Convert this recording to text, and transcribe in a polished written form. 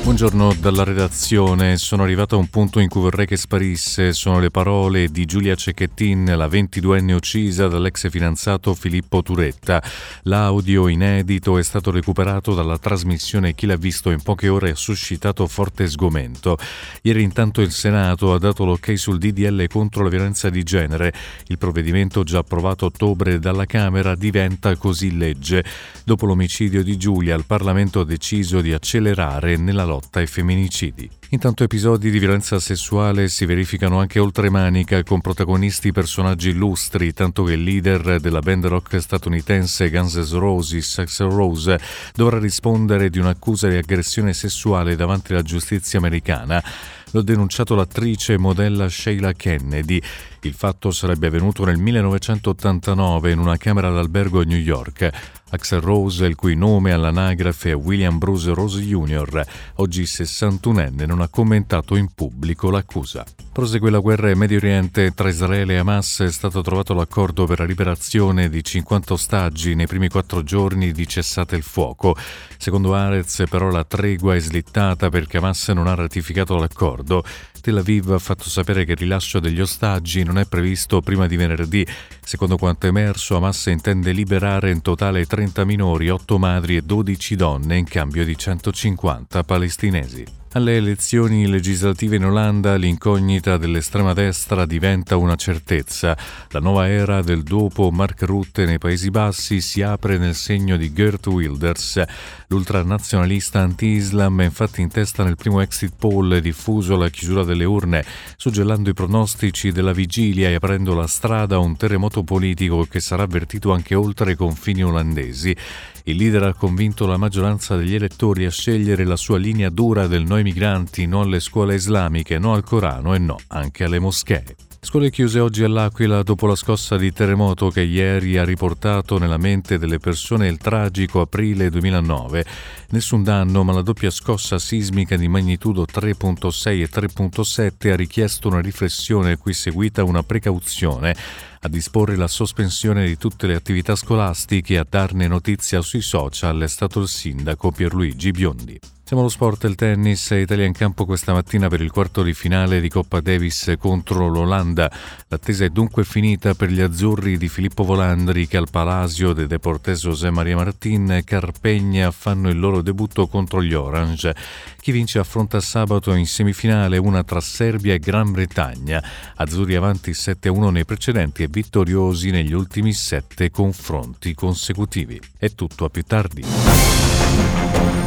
Buongiorno dalla redazione. Sono arrivato a un punto in cui vorrei che sparisse. Sono le parole di Giulia Cecchettin, la 22enne uccisa dall'ex fidanzato Filippo Turetta. L'audio inedito è stato recuperato dalla trasmissione Chi l'ha visto in poche ore e ha suscitato forte sgomento. Ieri intanto il Senato ha dato l'ok sul DDL contro la violenza di genere. Il provvedimento, già approvato a ottobre dalla Camera, diventa così legge. Dopo l'omicidio di Giulia, il Parlamento ha deciso di accelerare nella lotta ai femminicidi. Intanto episodi di violenza sessuale si verificano anche oltre Manica, con protagonisti personaggi illustri, tanto che il leader della band rock statunitense Guns N' Roses, Axl Rose, dovrà rispondere di un'accusa di aggressione sessuale davanti alla giustizia americana. L'ha denunciato l'attrice e modella Sheila Kennedy. Il fatto sarebbe avvenuto nel 1989 in una camera d'albergo a New York. Axl Rose, il cui nome all'anagrafe è William Bruce Rose Jr., oggi 61enne, non ha commentato in pubblico l'accusa. Prosegue la guerra in Medio Oriente. Tra Israele e Hamas è stato trovato l'accordo per la liberazione di 50 ostaggi nei primi 4 giorni di cessate il fuoco. Secondo Haaretz, però, la tregua è slittata perché Hamas non ha ratificato l'accordo. Tel Aviv ha fatto sapere che il rilascio degli ostaggi non è previsto prima di venerdì. Secondo quanto emerso, Hamas intende liberare in totale 30 minori, 8 madri e 12 donne in cambio di 150 palestinesi. Alle elezioni legislative in Olanda l'incognita dell'estrema destra diventa una certezza. La nuova era del dopo Mark Rutte nei Paesi Bassi si apre nel segno di Geert Wilders. L'ultranazionalista anti-Islam è infatti in testa nel primo exit poll diffuso alla chiusura delle urne, suggellando i pronostici della vigilia e aprendo la strada a un terremoto politico che sarà avvertito anche oltre i confini olandesi. Il leader ha convinto la maggioranza degli elettori a scegliere la sua linea dura del no ai migranti, no alle scuole islamiche, no al Corano e no anche alle moschee. Scuole chiuse oggi all'Aquila dopo la scossa di terremoto che ieri ha riportato nella mente delle persone il tragico aprile 2009. Nessun danno, ma la doppia scossa sismica di magnitudo 3.6 e 3.7 ha richiesto una riflessione a cui è seguita una precauzione: a disporre la sospensione di tutte le attività scolastiche e a darne notizia sui social è stato il sindaco Pierluigi Biondi. Siamo allo sport. Il tennis. Italia in campo questa mattina per il quarto di finale di Coppa Davis contro l'Olanda. L'attesa è dunque finita per gli azzurri di Filippo Volandri, che al Palacio de Deportes José María Martín Carpegna fanno il loro debutto contro gli Orange. Chi vince affronta sabato in semifinale una tra Serbia e Gran Bretagna. Azzurri avanti 7-1 nei precedenti e vittoriosi negli ultimi 7 confronti consecutivi. È tutto, a più tardi.